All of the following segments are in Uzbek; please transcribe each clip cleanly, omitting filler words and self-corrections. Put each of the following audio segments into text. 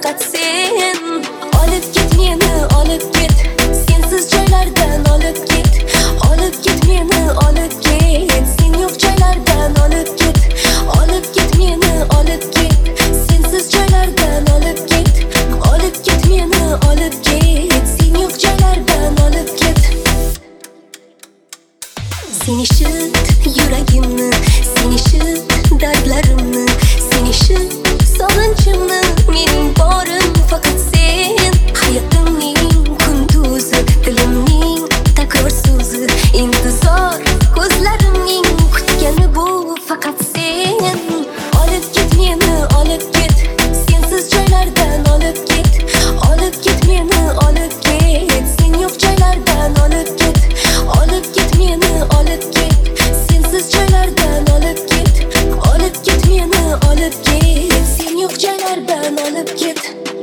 faqat sen. Olib ket meni, olib ket, sensiz joylardan olib ket. Olib ket meni, olib ket, sen yo'q joylardan olib ket. Olib ket meni, olib ket, sensiz joylardan olib ket. Olib ket meni, olib ket, sen yo'q joylardan olib ket. Sen ishit yuragimni, sen ishit dardlarimni, sen ishit sog'inchimni. Mening borim faqat sen. Hayotimning kunduzi, dilimning takror so'zi, intizor ko'zlarimning kutgani bu faqat sen. Olib ket meni, olib ket, sensiz joylardan olib ket. Olib ket meni, olib ket, sen yo'q joylardan olib ket. Olib ket meni, olib ket, sensiz joylardan olib ket. Olib ket meni, olib ket, sen yo'q joylardan olib ket.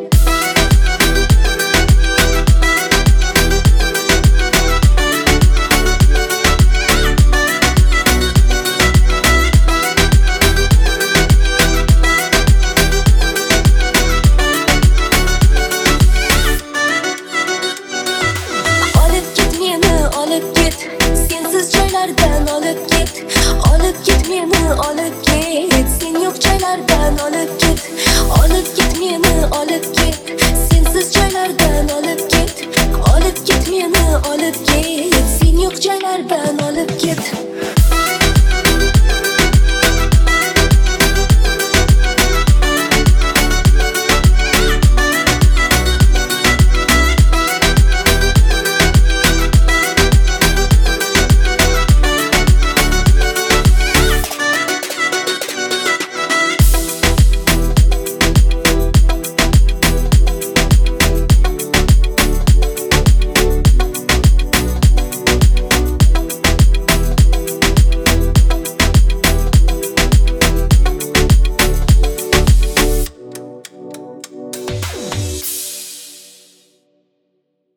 Olib ket meni, olib ket, sensiz joylardan olib ket. Olib ket meni, olib ket, sen yo'q joylardan olib ket. Olib ket meni, olib ket, sensiz joylardan olib ket. Olib ket meni, olib ket, sen yo'q joylardan olib ket.